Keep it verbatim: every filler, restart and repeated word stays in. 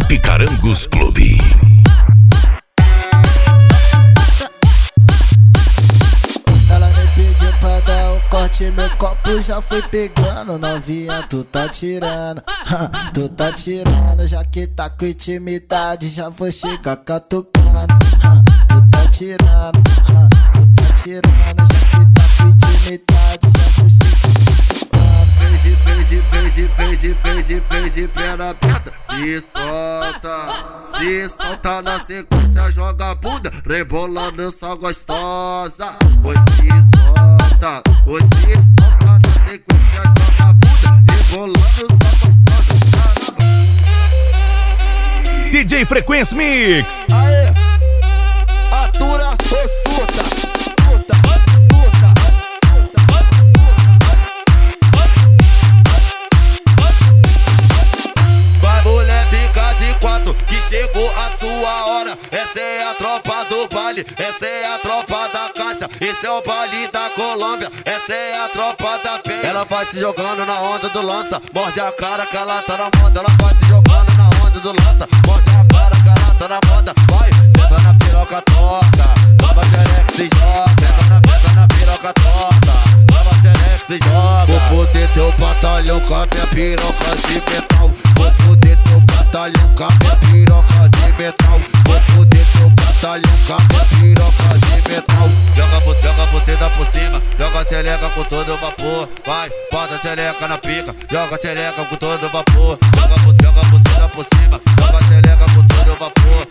Picarangos Clube. Ela me pediu pra dar um corte, meu copo já foi pegando. Novinha, tu tá tirando, tu tá tirando. Já que tá com intimidade, já vou chegar catucando. Tu tá tirando, tu tá tirando. Já que tá com intimidade, já vou chegar catucando. Pede, pede, pede, pede, pede, pede, perna aberta. Se solta, se solta na sequência, joga a bunda, rebolando essa gostosa. Oi, se solta, oi, se solta na sequência, joga a bunda, rebolando essa gostosa. Caramba. D J Frequência Mix. Aê, atura ou surta? Que chegou a sua hora. Essa é a tropa do baile, essa é a tropa da Cássia, esse é o baile da Colômbia, essa é a tropa da Penha. Ela vai se jogando na onda do lança, morde a cara que ela tá na moda. Ela vai se jogando na onda do lança, morde a cara que ela tá na moda. Vai, senta na piroca torta, toma xereca se joga. Senta na, senta na piroca torta, toma xereca se joga. Vou foder teu batalhão com a minha piroca de metal. Vou foder teu batalhão com a minha piroca de metal. Vou foder teu batalhão com a minha piroca de metal. Joga você, joga você dá por cima, joga a xereca com todo vapor. Vai, bota a xereca na pica, joga a xereca com todo vapor. Joga você, joga você dá por cima, joga a xereca com todo vapor.